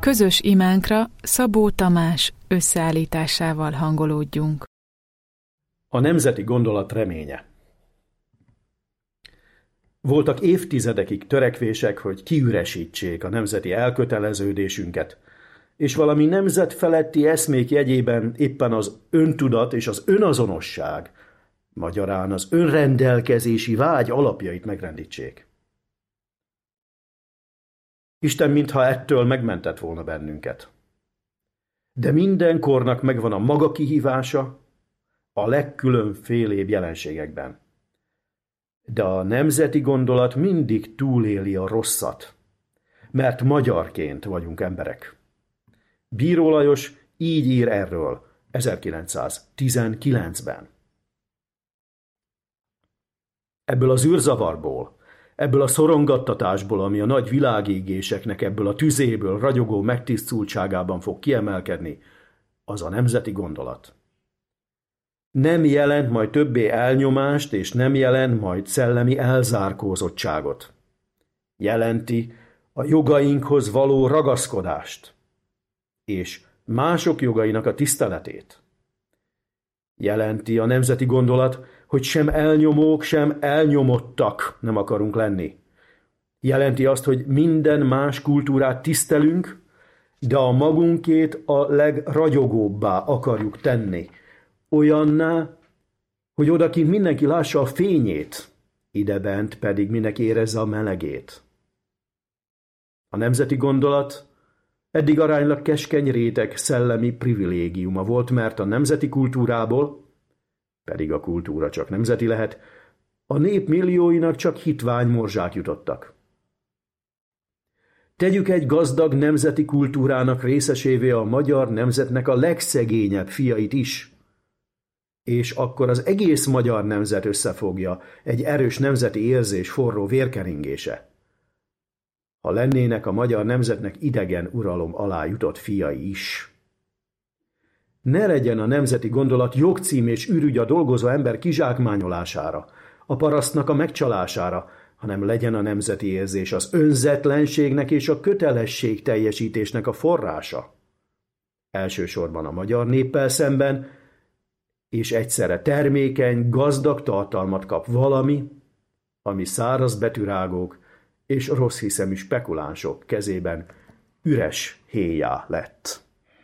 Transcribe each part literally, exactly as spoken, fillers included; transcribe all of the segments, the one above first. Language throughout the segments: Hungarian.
Közös imánkra Szabó Tamás összeállításával hangolódjunk. A nemzeti gondolat reménye. Voltak évtizedekig törekvések, hogy kiüresítsék a nemzeti elköteleződésünket, és valami nemzetfeletti eszmék jegyében éppen az öntudat és az önazonosság, magyarán az önrendelkezési vágy alapjait megrendítsék. Isten mintha ettől megmentett volna bennünket. De minden kornak megvan a maga kihívása a legkülönfélébb jelenségekben. De a nemzeti gondolat mindig túléli a rosszat, mert magyarként vagyunk emberek. Bíró Lajos így ír erről ezerkilencszáztizenkilencben. Ebből az űrzavarból, ebből a szorongattatásból, ami a nagy világégéseknek ebből a tüzéből ragyogó megtisztultságában fog kiemelkedni, az a nemzeti gondolat. Nem jelent majd többé elnyomást, és nem jelent majd szellemi elzárkózottságot. Jelenti a jogainkhoz való ragaszkodást, és mások jogainak a tiszteletét. Jelenti a nemzeti gondolat, hogy sem elnyomók, sem elnyomottak nem akarunk lenni. Jelenti azt, hogy minden más kultúrát tisztelünk, de a magunkét a legragyogóbbá akarjuk tenni. Olyanná, hogy odakint mindenki lássa a fényét, idebent pedig mindenki érezze a melegét. A nemzeti gondolat eddig aránylag keskeny réteg szellemi privilégiuma volt, mert a nemzeti kultúrából, pedig a kultúra csak nemzeti lehet, a nép millióinak csak hitvány morzsák jutottak. Tegyük egy gazdag nemzeti kultúrának részesévé a magyar nemzetnek a legszegényebb fiait is, és akkor az egész magyar nemzet összefogja egy erős nemzeti érzés forró vérkeringése. Ha lennének a magyar nemzetnek idegen uralom alá jutott fiai is. Ne legyen a nemzeti gondolat jogcím és ürügy a dolgozó ember kizsákmányolására, a parasztnak a megcsalására, hanem legyen a nemzeti érzés az önzetlenségnek és a kötelesség teljesítésnek a forrása. Elsősorban a magyar néppel szemben, és egyszerre termékeny, gazdag tartalmat kap valami, ami száraz betűrágók és rossz hiszemű spekulánsok kezében üres héjá lett.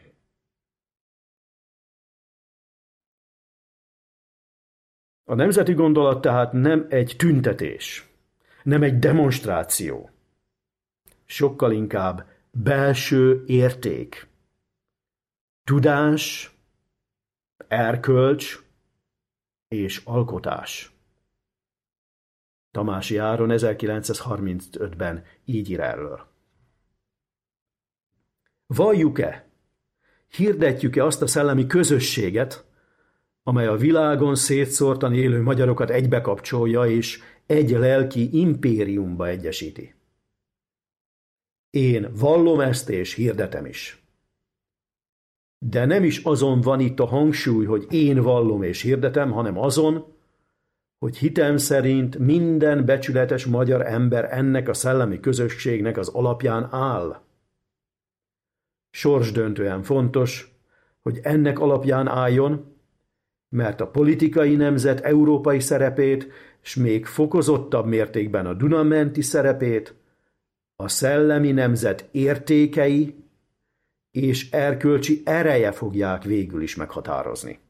A nemzeti gondolat tehát nem egy tüntetés, nem egy demonstráció, sokkal inkább belső érték, tudás, erkölcs és alkotás. Tamási Áron ezerkilencszázharmincötben így ír erről. Valljuk-e, hirdetjük-e azt a szellemi közösséget, amely a világon szétszórtan élő magyarokat egybekapcsolja és egy lelki impériumba egyesíti? Én vallom ezt és hirdetem is. De nem is azon van itt a hangsúly, hogy én vallom és hirdetem, hanem azon, hogy hitem szerint minden becsületes magyar ember ennek a szellemi közösségnek az alapján áll. Sorsdöntően fontos, hogy ennek alapján álljon, mert a politikai nemzet európai szerepét, s még fokozottabb mértékben a Duna-menti szerepét, a szellemi nemzet értékei és erkölcsi ereje fogják végül is meghatározni.